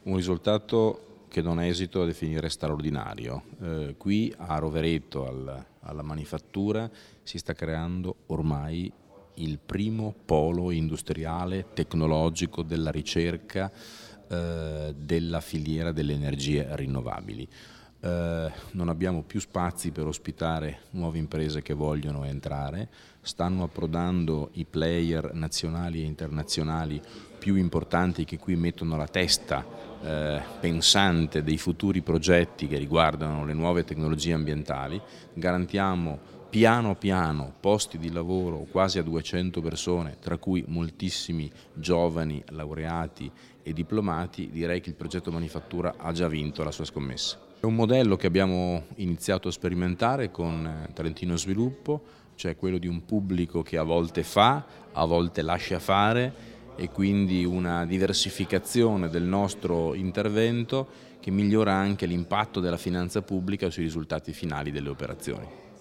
Un risultato che non esito a definire straordinario. Qui a Rovereto, alla manifattura, si sta creando ormai il primo polo industriale tecnologico della ricerca della filiera delle energie rinnovabili. Non abbiamo più spazi per ospitare nuove imprese che vogliono entrare, stanno approdando i player nazionali e internazionali più importanti che qui mettono la testa pensante dei futuri progetti che riguardano le nuove tecnologie ambientali. Garantiamo piano piano posti di lavoro quasi a 200 persone, tra cui moltissimi giovani laureati e diplomati. Direi che il progetto Manifattura ha già vinto la sua scommessa. È un modello che abbiamo iniziato a sperimentare con Trentino Sviluppo, cioè quello di un pubblico che a volte fa, a volte lascia fare, e quindi una diversificazione del nostro intervento che migliora anche l'impatto della finanza pubblica sui risultati finali delle operazioni.